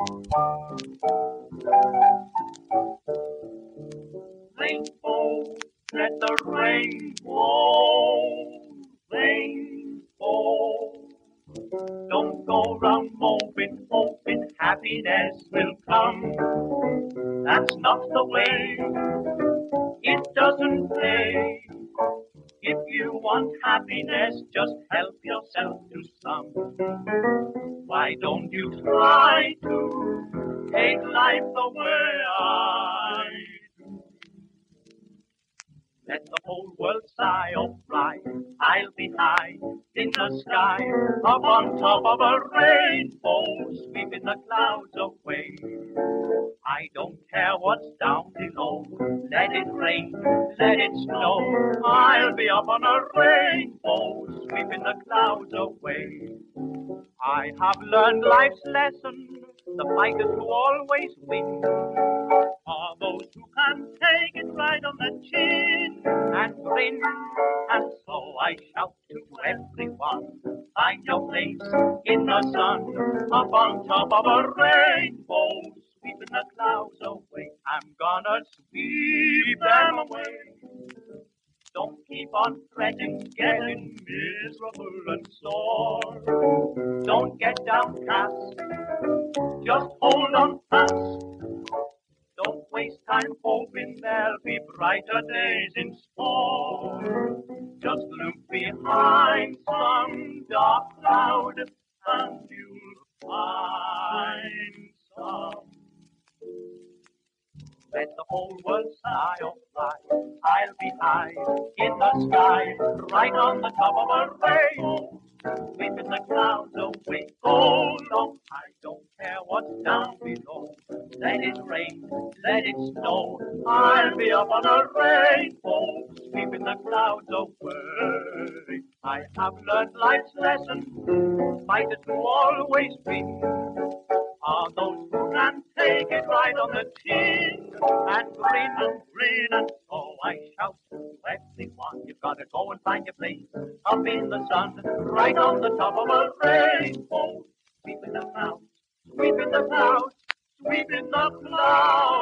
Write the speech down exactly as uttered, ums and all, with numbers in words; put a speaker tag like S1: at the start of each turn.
S1: Rainbow, let the rainbow, rainbow. Don't go round moping, hoping happiness will come. That's not the way, it doesn't pay. If you want happiness, just help yourself to some. Why don't you try to take life the way I do? Let the whole world sigh or fly. I'll be high in the sky, up on top of a rainbow, sweeping the clouds away. I don't care what's down below. Let it rain, let it snow. I'll be up on a rainbow, sweeping the clouds away. I have learned life's lesson. The fighters who always win are those who can take it right on the chin and grin. And so I shout to everyone, find your place in the sun, up on top of a rainbow, sweeping the clouds away. I'm gonna sweep them away. Don't keep on fretting, getting miserable and sore. Don't get downcast, just hold on fast. Don't waste time hoping there'll be brighter days in store. Just look behind some dark cloud and you'll find some. Let the whole world sigh or fly. I'll be high in the sky, right on the top of a rainbow, sweeping the clouds away. Oh no, I don't care what's down below. Let it rain, let it snow. I'll be up on a rainbow, sweeping the clouds away. I have learned life's lesson. Fighters who always win are those who can take it right on the chin and grin and grin. And so I shout to everyone, you've got to go and find your place up in the sun, right on the top of a rainbow, sweeping the clouds, sweeping the clouds, sweeping the clouds.